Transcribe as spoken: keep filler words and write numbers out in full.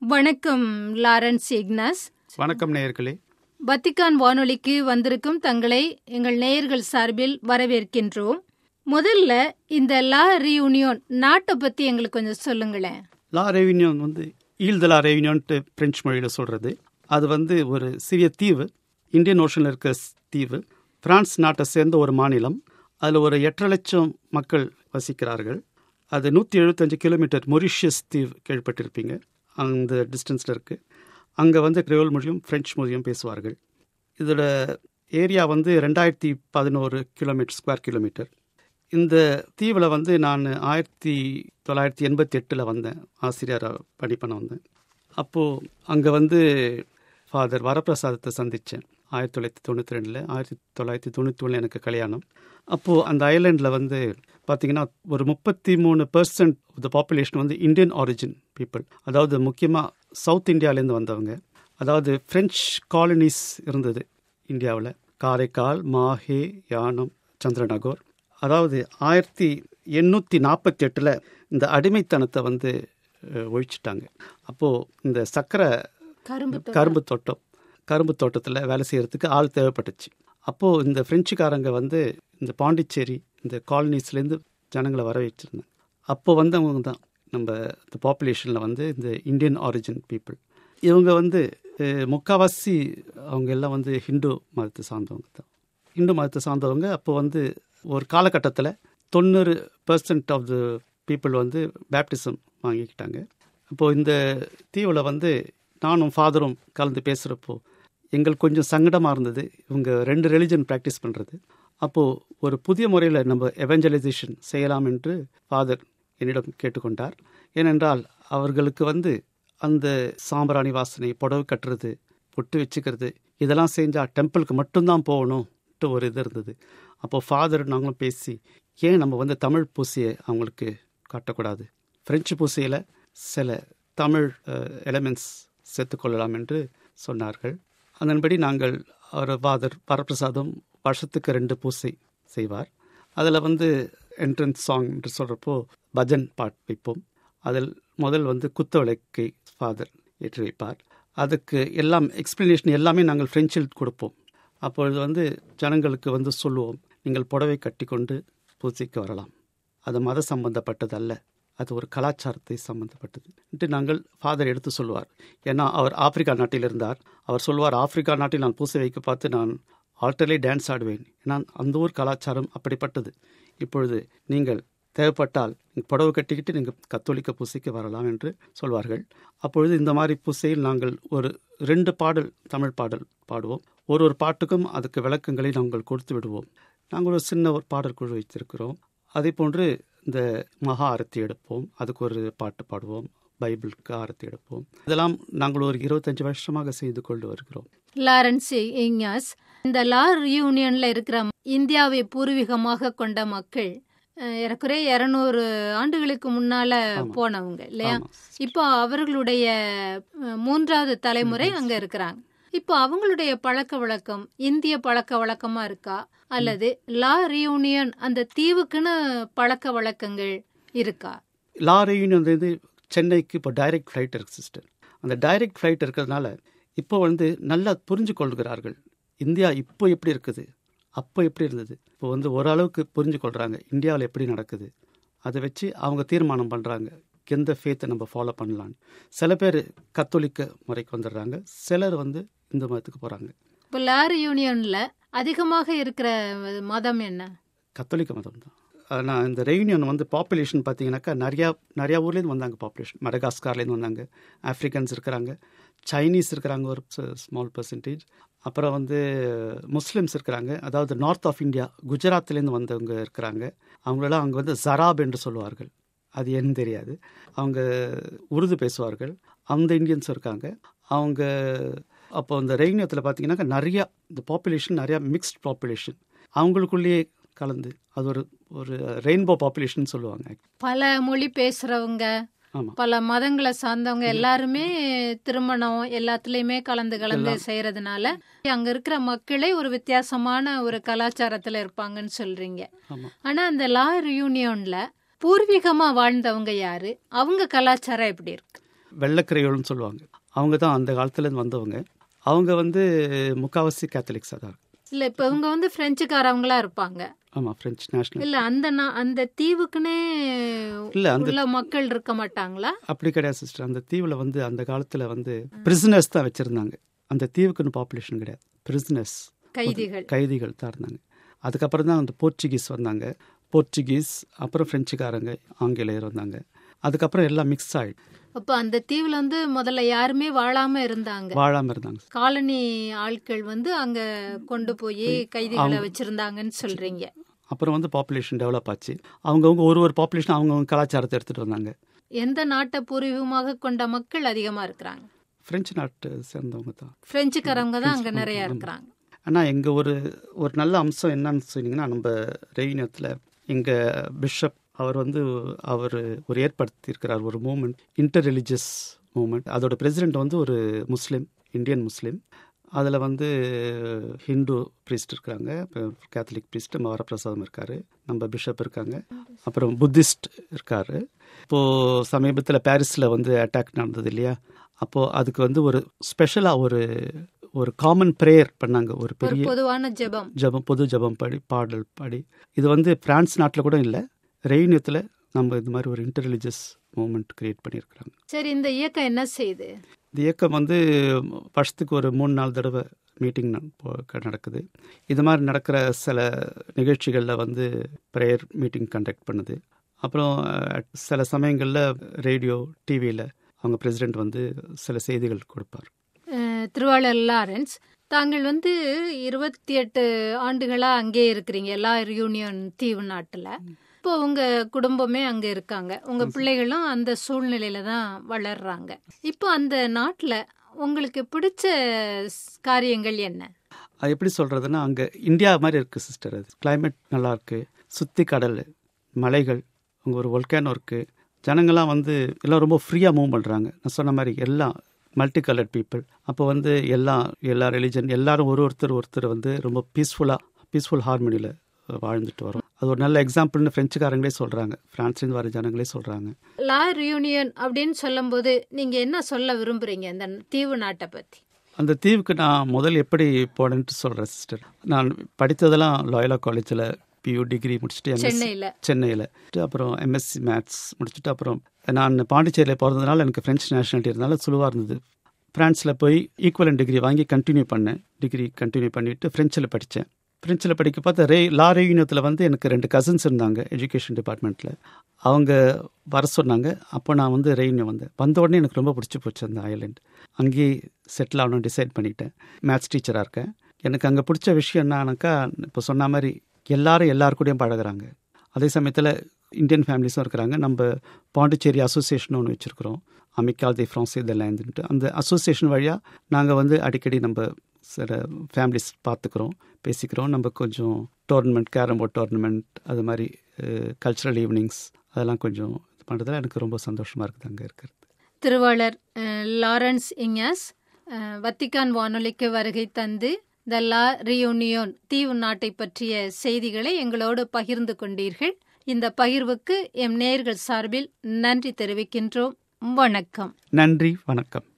வணக்கம் லாரன்ஸ் இக்னாஸ். வணக்கம் நேயர்களே. வத்திக்கான் வானொலிக்கு வந்திருக்கும் தங்களை எங்கள் நேயர்கள் சார்பில் வரவேற்கின்றோம். முதல்ல இந்த லா ரியூனியன் நாட்டை பத்தி எங்களுக்கு கொஞ்சம் சொல்லுங்களேன். லா ரெயூனியன் வந்து ஈல் த லா ரெயூனியன்ட்டு பிரெஞ்சு மொழியில் சொல்கிறது. அது வந்து ஒரு சிறிய தீவு, இந்தியன் ஓஷனில் இருக்கிற தீவு. பிரான்ஸ் நாட்டை சேர்ந்த ஒரு மாநிலம். அதில் ஒரு எட்டரை லட்சம் மக்கள் வசிக்கிறார்கள். அது நூற்றி எழுபத்தஞ்சு கிலோமீட்டர் மொரிஷியஸ் தீவு கேள்விப்பட்டிருப்பீங்க, அந்த டிஸ்டன்ஸில் இருக்குது. அங்கே வந்து கிரியோல் மொழியும் ஃப்ரெஞ்சு மொழியும் பேசுவார்கள். இதோட ஏரியா வந்து ரெண்டாயிரத்தி பதினோரு கிலோமீட்டர் ஸ்கொயர் கிலோமீட்டர். இந்த தீவில் வந்து நான் ஆயிரத்தி தொள்ளாயிரத்தி எண்பத்தி எட்டில் வந்தேன், ஆசிரியராக பணி பண்ண வந்தேன். அப்போது அங்கே வந்து ஃபாதர் வரப்பிரசாதத்தை சந்தித்தேன். ஆயிரத்தி தொள்ளாயிரத்தி தொண்ணூற்றி ரெண்டில் ஆயிரத்தி தொள்ளாயிரத்தி தொண்ணூற்றி ஒன்றில் எனக்கு கல்யாணம். அப்போது அந்த ஐலாண்டில் வந்து பார்த்திங்கன்னா ஒரு முப்பத்தி மூணு பர்சன்ட் ஆஃப் த பாப்புலேஷன் வந்து இந்தியன் ஆரிஜின் பீப்புள். அதாவது முக்கியமாக சவுத் இந்தியாவிலேருந்து வந்தவங்க. அதாவது ஃப்ரெஞ்ச் காலனிஸ் இருந்தது இந்தியாவில். காரைக்கால், மாஹே, யானம், சந்திரநகர். அதாவது ஆயிரத்தி எண்ணூற்றி நாற்பத்தி எட்டில் இந்த அடிமைத்தனத்தை வந்து ஒழிச்சிட்டாங்க. அப்போது இந்த சக்கரை கரும்பு தோட்டம் கரும்பு தோட்டத்தில் வேலை செய்கிறதுக்கு ஆள் தேவைப்பட்டுச்சு. அப்போது இந்த ஃப்ரெஞ்சுக்காரங்க வந்து இந்த பாண்டிச்சேரி இந்த காலனிஸ்லேருந்து ஜனங்களை வர வச்சுருந்தாங்க. அப்போது வந்தவங்க தான் நம்ம இந்த பாப்புலேஷனில் வந்து இந்த இந்தியன் ஆரிஜின் பீப்புள். இவங்க வந்து முக்கால்வாசி அவங்க எல்லாம் வந்து ஹிந்து மதத்தை சார்ந்தவங்க தான். ஹிந்து மதத்தை சார்ந்தவங்க. அப்போ வந்து ஒரு காலகட்டத்தில் தொண்ணூறு பர்சன்ட் ஆஃப் த பீப்புள் வந்து பேப்டிசம் வாங்கிக்கிட்டாங்க. அப்போது இந்த தீவில் வந்து நானும் ஃபாதரும் கலந்து பேசுகிறப்போ எங்களுக்கு கொஞ்சம் சங்கடமாக இருந்தது, இவங்க ரெண்டு ரிலிஜன் ப்ராக்டிஸ் பண்ணுறது. அப்போது ஒரு புதிய முறையில் நம்ம எவஞ்சலைசேஷன் செய்யலாம் என்று ஃபாதர் என்னிடம் கேட்டுக்கொண்டார். ஏனென்றால் அவர்களுக்கு வந்து அந்த சாம்பிராணி வாசனை, புடவை கட்டுறது, பொட்டு வச்சுக்கிறது, இதெல்லாம் செஞ்சால் டெம்பிளுக்கு மட்டும்தான் போகணும்ட்டு ஒரு இது இருந்தது. அப்போது ஃபாதர் நாங்களும் பேசி, ஏன் நம்ம வந்து தமிழ் பூசையை அவங்களுக்கு காட்டக்கூடாது, ஃப்ரெஞ்சு பூசையில் சில தமிழ் எலமெண்ட்ஸ் சேர்த்துக்கொள்ளலாம் என்று சொன்னார்கள். அதன்படி நாங்கள் அவர் ஃபாதர் வரப்பிரசாதம் வருஷத்துக்கு ரெண்டு பூசை செய்வார். அதில் வந்து என்ட்ரன்ஸ் சாங் என்று சொல்கிறப்போ பஜன் பாட் வைப்போம். அதில் முதல் வந்து குத்து விளக்கை ஃபாதர் ஏற்றி வைப்பார். அதுக்கு எல்லாம் எக்ஸ்பிளனேஷன் எல்லாமே நாங்கள் ஃப்ரெஞ்சில் கொடுப்போம். அப்பொழுது வந்து ஜனங்களுக்கு வந்து சொல்லுவோம், நீங்கள் புடவை கட்டி கொண்டு பூஜைக்கு வரலாம், அது மத சம்பந்தப்பட்டது அல்ல, அது ஒரு கலாச்சாரத்தை சம்பந்தப்பட்டது என்று நாங்கள் ஃபாதர் எடுத்து சொல்லுவார். ஏன்னா அவர் ஆப்பிரிக்கா நாட்டில் இருந்தார். அவர் சொல்வார், ஆப்பிரிக்கா நாட்டில் நான் பூசை வைக்க பார்த்து நான் ஆல்டர்லே டான்ஸ் ஆடுவேன், ஏன்னா அந்த ஊர் கலாச்சாரம் அப்படிப்பட்டது. இப்பொழுது நீங்கள் தேவைப்பட்டால் நீங்கள் புடவை கட்டிக்கிட்டு நீங்கள் கத்தோலிக்க பூசைக்கு வரலாம் என்று சொல்வார்கள். அப்பொழுது இந்த மாதிரி பூசையில் நாங்கள் ஒரு ரெண்டு பாடல் தமிழ் பாடல் பாடுவோம். ஒரு ஒரு பாட்டுக்கும் அதுக்கு விளக்கங்களை நாங்கள் கொடுத்து விடுவோம். நாங்கள் ஒரு சின்ன ஒரு பாடல் குழு வைத்திருக்கிறோம். அதே போன்று இந்த மகா ஆரத்தி எடுப்போம், அதுக்கு ஒரு பாட்டு பாடுவோம், பைபிளுக்கு ஆரத்தி எடுப்போம். இதெல்லாம் நாங்கள் ஒரு இருபத்தஞ்சு வருஷமாக செய்து கொண்டு வருகிறோம். லாரன்ஸ் இக்னாஸ், இந்த லா ரியூனியன்ல இருக்கிற இந்தியாவை பூர்வீகமாக கொண்ட மக்கள் ஏறக்குறைய இருநூறு ஆண்டுகளுக்கு முன்னால போனவங்க இல்லையா? இப்போ அவர்களுடைய மூன்றாவது தலைமுறை அங்க இருக்கிறாங்க. இப்போ அவங்களுடைய பழக்க வழக்கம் இந்திய பழக்க வழக்கமா இருக்கா, அல்லது லா ரியூனியன் அந்த தீவுக்குன்னு பழக்க வழக்கங்கள் இருக்கா? லா ரியூனியன் வந்து சென்னைக்கு இப்போ டைரக்ட் ஃப்ளைட் இருக்கு சிஸ்டர். அந்த டைரக்ட் ஃப்ளைட் இருக்கிறதுனால இப்போ வந்து நல்லா புரிஞ்சு கொள்கிறார்கள். இந்தியா இப்போ எப்படி இருக்குது, அப்போ எப்படி இருந்தது, இப்போ வந்து ஓரளவுக்கு புரிஞ்சு கொள்கிறாங்க. இந்தியாவில் எப்படி நடக்குது, அதை வச்சு அவங்க தீர்மானம் பண்ணுறாங்க எந்த ஃபேத்தை நம்ம ஃபாலோ பண்ணலான்னு. சில பேர் கத்தோலிக்க முறைக்கு வந்துடுறாங்க, சிலர் வந்து இந்து மதத்துக்கு போகிறாங்க. இப்போ லா ரியூனியனில் அதிகமாக இருக்கிற மதம் என்ன? கத்தோலிக்க மதம் தான். ஆனால் இந்த ரெயூனியன் வந்து பாப்புலேஷன் பார்த்தீங்கன்னாக்கா நிறையா நிறையா ஊர்லேருந்து வந்தாங்க பாப்புலேஷன். மடகாஸ்கார்லேருந்து வந்தாங்க, ஆஃப்ரிக்கன்ஸ் இருக்கிறாங்க, சைனீஸ் இருக்கிறாங்க ஒரு ஸ்மால் பர்சன்டேஜ், அப்புறம் வந்து முஸ்லிம்ஸ் இருக்கிறாங்க. அதாவது நார்த் ஆஃப் இந்தியா குஜராத்லேருந்து வந்தவங்க இருக்கிறாங்க. அவங்களெல்லாம் அவங்க வந்து ஜராப் என்று சொல்லுவார்கள், அது என்னன்னு தெரியாது. அவங்க உருது பேசுவார்கள். அந்த இந்தியன்ஸ் இருக்காங்க அவங்க. அப்போ இந்த ரெயூனியத்தில் பார்த்தீங்கன்னாக்கா நிறையா இந்த பாப்புலேஷன் நிறையா மிக்ஸ்ட் பாப்புலேஷன் அவங்களுக்குள்ளேயே கலந்து அது ஒரு ஒரு ரெயின்போ பாப்புலேஷன் சொல்லுவாங்க. பல மொழி பேசுகிறவங்க, பல மதங்களை சார்ந்தவங்க எல்லாருமே திருமணம் எல்லாத்துலேயுமே கலந்து கலந்து செய்யறதுனால அங்க இருக்கிற மக்களே ஒரு வித்தியாசமான ஒரு கலாச்சாரத்துல இருப்பாங்கன்னு சொல்றீங்க. ஆனா அந்த லா ரியூனியன்ல பூர்வீகமா வாழ்ந்தவங்க யாரு, அவங்க கலாச்சாரம் எப்படி இருக்கு? வெள்ளக்கிரையோள்னு சொல்லுவாங்க. அவங்க தான் அந்த காலத்துலேருந்து வந்தவங்க. அவங்க வந்து முக்காவாசி கேத்தலிக்ஸாக தான். இல்லை, இப்போ இவங்க வந்து பிரெஞ்சுக்காரவங்களா இருப்பாங்க. ஆமாம், பிரெஞ்சு நேஷனல். இல்லை, அந்த அந்த தீவுக்குன்னே இல்லை அந்த மக்கள் இருக்க மாட்டாங்களா? அப்படி கிடையாது சிஸ்டர். அந்த தீவில் வந்து அந்த காலத்தில் வந்து பிரிசனர்ஸ் தான் வச்சுருந்தாங்க. அந்த தீவுக்குன்னு பாப்புலேஷன் கிடையாது. பிரிசனர்ஸ், கைதிகள் கைதிகள் தான் இருந்தாங்க. அதுக்கப்புறம் தான் அந்த போர்ச்சுகீஸ் வந்தாங்க. போர்ச்சுகீஸ், அப்புறம் பிரெஞ்சுக்காரங்க, ஆங்கிலேயர் வந்தாங்க. அதுக்கப்புறம் எல்லாம் மிக்ஸ் ஆகிடு. அப்போ அந்த தீவில் வந்து முதல்ல யாருமே வாழாம இருந்தாங்க வாழாம இருந்தாங்க காலனி ஆட்கள் வந்து அங்க கொண்டு போய் கைதிகளை வச்சிருந்தாங்கன்னு சொல்றீங்க. அப்புறம் வந்து பாப்புலேஷன் டெவலப் ஆச்சு. அவங்கவுங்க ஒரு ஒரு பாப்புலேஷன் அவங்கவுங்க கலாச்சாரத்தை எடுத்துட்டு வந்தாங்க. எந்த நாட்டை பூர்வீகமாக கொண்ட மக்கள் அதிகமா இருக்கிறாங்க? பிரெஞ்சு நாட்டு சேர்ந்தவங்க தான். பிரெஞ்சுக்காரவங்க தான் அங்க நிறைய இருக்கிறாங்க. ஆனால் எங்கள் ஒரு ஒரு நல்ல அம்சம் என்னன்னு சொன்னீங்கன்னா, நம்ம ரெவினியத்தில் எங்கள் பிஷப் அவர் வந்து அவர் ஒரு ஏற்படுத்தியிருக்கிறார் ஒரு மூமெண்ட், இன்டர் ரிலிஜியஸ் மூமெண்ட். அதோட பிரசிடெண்ட் வந்து ஒரு முஸ்லீம், இந்தியன் முஸ்லீம். அதில் வந்து ஹிந்து ப்ரீஸ்ட் இருக்கிறாங்க, கேத்தலிக் ப்ரீஸ்ட் வரப்பிரசாதம் இருக்கார், நம்ம பிஷப் இருக்காங்க, அப்புறம் புத்திஸ்ட் இருக்கார். இப்போது சமீபத்தில் பாரிஸில் வந்து அட்டாக் நடந்தது இல்லையா, அப்போது அதுக்கு வந்து ஒரு ஸ்பெஷலாக ஒரு ஒரு காமன் ப்ரேயர் பண்ணாங்க. ஒரு பெரிய பொதுவான ஜெபம் ஜெபம் பொது ஜெபம் படி பாடல் பாடி. இது வந்து பிரான்ஸ் நாட்டில் கூட இல்லை, ரெவினியத்தில் நம்ம இது மாதிரி ஒரு இன்டர் ரிலிஜியஸ் மூமெண்ட் கிரியேட் பண்ணியிருக்கிறாங்க. சரி, இந்த இயக்கம் என்ன செய்யுது? இந்த இயக்கம் வந்து வருஷத்துக்கு ஒரு மூணு நாலு தடவை மீட்டிங் நடக்குது. இது மாதிரி நடக்கிற சில நிகழ்ச்சிகளில் வந்து ப்ரேயர் மீட்டிங் கண்டக்ட் பண்ணுது. அப்புறம் சில சமயங்களில் ரேடியோ டிவியில் அவங்க பிரசிடெண்ட் வந்து சில செய்திகள் கொடுப்பார். திருவாளர் லாரன்ஸ், தாங்கள் வந்து இருபத்தி எட்டு ஆண்டுகளா அங்கே இருக்கிறீங்க எல்லா யூனியன் தீவு நாட்டுல. இப்போ உங்க குடும்பமே அங்க இருக்காங்க, உங்க பிள்ளைகளும் அந்த சூழ்நிலையில தான் வளர்றாங்க. இப்போ அந்த நாட்டுல உங்களுக்கு பிடிச்ச காரியங்கள் என்ன? அது எப்படி சொல்றதுன்னா, அங்க இந்தியா மாதிரி இருக்கு சிஸ்டர். அது கிளைமேட் நல்லா இருக்கு, சுத்தி கடல், மலைகள், அங்கே ஒரு வொல்கானோ இருக்கு. ஜனங்கள்லாம் வந்து எல்லாம் ரொம்ப ஃப்ரீயாக மூவ் பண்ணுறாங்க. நான் சொன்ன மாதிரி எல்லாம் மல்டி கலர்ட் பீப்புள். அப்போ வந்து எல்லாம் எல்லா ரிலிஜன் எல்லாரும் ஒரு ஒருத்தர் ஒருத்தர் வந்து ரொம்ப பீஸ்ஃபுல்லாக பீஸ்ஃபுல் ஹார்மோனியில் வாழ்ந்துட்டு வரோம். அது ஒரு நல்ல எக்ஸாம்பிள்னு ஃப்ரெஞ்சுக்காரங்களே சொல்கிறாங்க, ஃப்ரான்ஸ்லேருந்து வர ஜனங்களே சொல்கிறாங்க. லா ரியூனியன் அப்படின்னு சொல்லும் போது நீங்கள் என்ன சொல்ல விரும்புகிறீங்க அந்த தீவு நாட்டை பற்றி? அந்த தீவுக்கு நான் முதல் எப்படி போனேன்ட்டு சொல்கிறேன் சிஸ்டர். நான் படித்ததெல்லாம் லாயலா காலேஜில் பியூ டிகிரி முடிச்சுட்டு சென்னையில் சென்னையில் அப்புறம் எம்எஸ்சி மேத்ஸ் முடிச்சுட்டு, அப்புறம் நான் பாண்டிச்சேரியில் பிறந்ததுனால எனக்கு ஃப்ரெஞ்ச் நேஷனாலிட்டி இருந்தாலும் சுலுவாக இருந்தது. ஃப்ரான்ஸில் போய் ஈக்குவலன் டிகிரி வாங்கி கண்டினியூ பண்ணேன். டிகிரி கண்டினியூ பண்ணிவிட்டு ஃப்ரெஞ்சில் படித்தேன். ஃப்ரெஞ்சில் படிக்க பார்த்தா ரே லா ரெவினியத்தில் வந்து எனக்கு ரெண்டு கசின்ஸ் இருந்தாங்க எஜுகேஷன் டிபார்ட்மெண்ட்டில். அவங்க வர சொன்னாங்க. அப்போ நான் வந்து ரெவினியூ வந்தேன். வந்த உடனே எனக்கு ரொம்ப பிடிச்சி போச்சு அந்த ஐலண்ட். அங்கேயே செட்டில் ஆகணும்னு டிசைட் பண்ணிட்டேன். மேத்ஸ் டீச்சராக இருக்கேன். எனக்கு அங்கே பிடிச்ச விஷயம் என்னன்னாக்கா, இப்போ சொன்ன மாதிரி எல்லாரும் எல்லாருக்கூடையும் பழகிறாங்க. அதே சமயத்தில் இந்தியன் ஃபேமிலிஸும் இருக்கிறாங்க. நம்ம பாண்டிச்சேரி அசோசியேஷன் ஒன்று வச்சுருக்கிறோம், அமிக்கால் தி ஃப்ரான்ஸே த லேந்துன்ட்டு. அந்த அசோசியேஷன் வழியாக நாங்கள் வந்து அடிக்கடி நம்ம சில ஃபேமிலிஸ் பார்த்துக்கிறோம், பேசிக்கிறோம். நம்ம கொஞ்சம் டோர்னமெண்ட், கேரம் போர்ட் டோர்னமெண்ட், அது மாதிரி கல்ச்சுரல் ஈவினிங்ஸ் அதெல்லாம் கொஞ்சம் இது பண்ணுறதுல எனக்கு ரொம்ப சந்தோஷமாக இருக்குது அங்கே இருக்கிறது. திருவாளர் லாரன்ஸ் இஞ்ஞாஸ் வத்திக்கான் வானொலிக்கு வருகை தந்து த லா ரியூனியோன் தீவு நாட்டை பற்றிய செய்திகளை எங்களோடு பகிர்ந்து கொண்டீர்கள். இந்த பகிர்வுக்கு எம் நேயர்கள் சார்பில் நன்றி தெரிவிக்கின்றோம். வணக்கம். நன்றி, வணக்கம்.